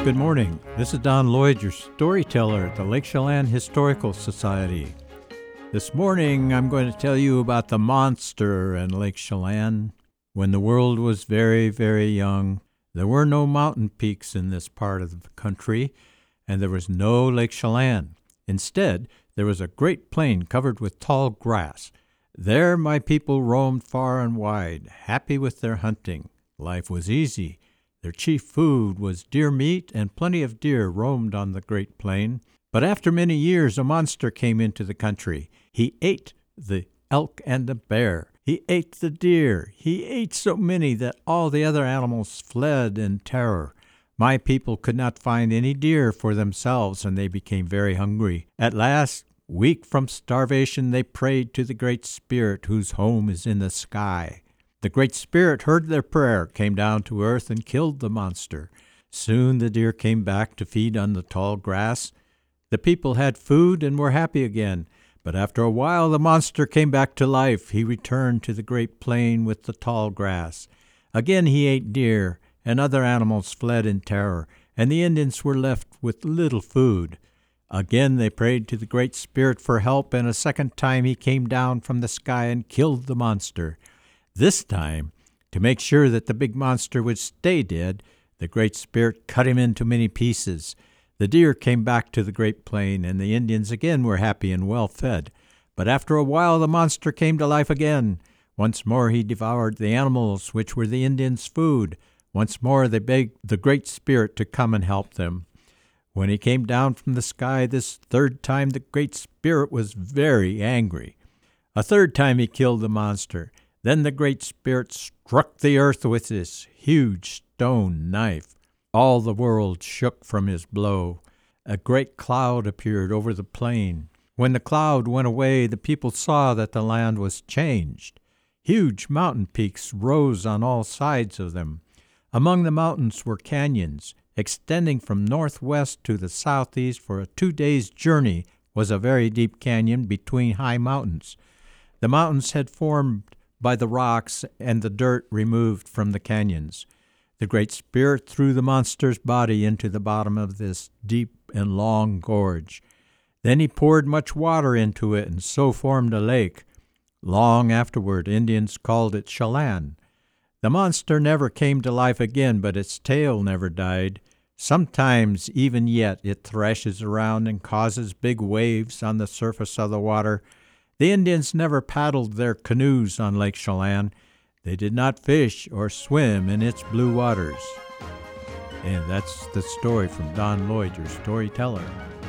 Good morning. This is Don Lloyd, your storyteller at the Lake Chelan Historical Society. This morning I'm going to tell you about the monster in Lake Chelan. When the world was very, very young, there were no mountain peaks in this part of the country, and there was no Lake Chelan. Instead, there was a great plain covered with tall grass. There my people roamed far and wide, happy with their hunting. Life was easy. Their chief food was deer meat, and plenty of deer roamed on the great plain. But after many years, a monster came into the country. He ate the elk and the bear. He ate the deer. He ate so many that all the other animals fled in terror. My people could not find any deer for themselves, and they became very hungry. At last, weak from starvation, they prayed to the Great Spirit, whose home is in the sky. The Great Spirit heard their prayer, came down to earth, and killed the monster. Soon the deer came back to feed on the tall grass. The people had food and were happy again. But after a while the monster came back to life. He returned to the great plain with the tall grass. Again he ate deer, and other animals fled in terror, and the Indians were left with little food. Again they prayed to the Great Spirit for help, and a second time he came down from the sky and killed the monster. This time, to make sure that the big monster would stay dead, the Great Spirit cut him into many pieces. The deer came back to the great plain, and the Indians again were happy and well fed. But after a while the monster came to life again. Once more he devoured the animals which were the Indians' food. Once more they begged the Great Spirit to come and help them. When he came down from the sky this third time, the Great Spirit was very angry. A third time he killed the monster. Then the Great Spirit struck the earth with his huge stone knife. All the world shook from his blow. A great cloud appeared over the plain. When the cloud went away, the people saw that the land was changed. Huge mountain peaks rose on all sides of them. Among the mountains were canyons. Extending from northwest to the southeast for a 2 days' journey was a very deep canyon between high mountains. The mountains had formed by the rocks and the dirt removed from the canyons. The Great Spirit threw the monster's body into the bottom of this deep and long gorge. Then he poured much water into it and so formed a lake. Long afterward, Indians called it Chelan. The monster never came to life again, but its tail never died. Sometimes, even yet, it thrashes around and causes big waves on the surface of the water. The Indians never paddled their canoes on Lake Chelan. They did not fish or swim in its blue waters. And that's the story from Don Lloyd, your storyteller.